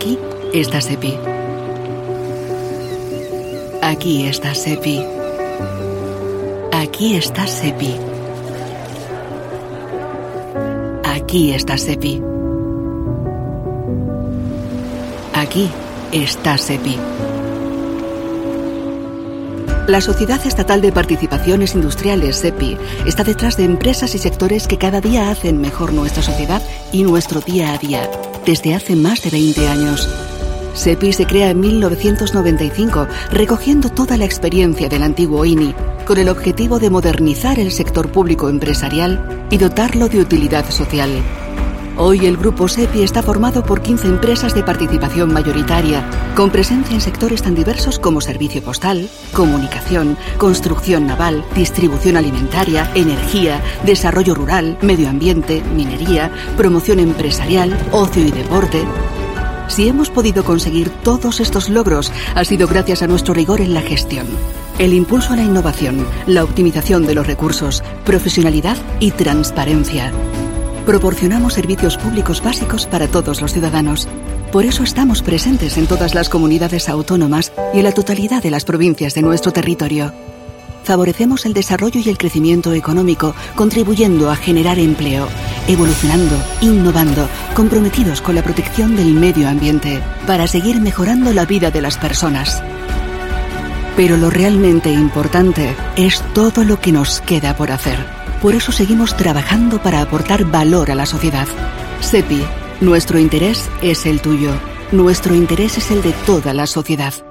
Aquí está SEPI. Aquí está SEPI. Aquí está SEPI. Aquí está SEPI. Aquí está SEPI. La Sociedad Estatal de Participaciones Industriales, SEPI, está detrás de empresas y sectores que cada día hacen mejor nuestra sociedad y nuestro día a día, desde hace más de 20 años. SEPI se crea en 1995, recogiendo toda la experiencia del antiguo INI, con el objetivo de modernizar el sector público empresarial y dotarlo de utilidad social. Hoy el grupo SEPI está formado por 15 empresas de participación mayoritaria, con presencia en sectores tan diversos como servicio postal, comunicación, construcción naval, distribución alimentaria, energía, desarrollo rural, medio ambiente, minería, promoción empresarial, ocio y deporte. Si hemos podido conseguir todos estos logros, ha sido gracias a nuestro rigor en la gestión, el impulso a la innovación, la optimización de los recursos, profesionalidad y transparencia. Proporcionamos servicios públicos básicos para todos los ciudadanos. Por eso estamos presentes en todas las comunidades autónomas y en la totalidad de las provincias de nuestro territorio. Favorecemos el desarrollo y el crecimiento económico, contribuyendo a generar empleo, evolucionando, innovando, comprometidos con la protección del medio ambiente, para seguir mejorando la vida de las personas. Pero lo realmente importante es todo lo que nos queda por hacer. Por eso seguimos trabajando para aportar valor a la sociedad. SEPI, nuestro interés es el tuyo. Nuestro interés es el de toda la sociedad.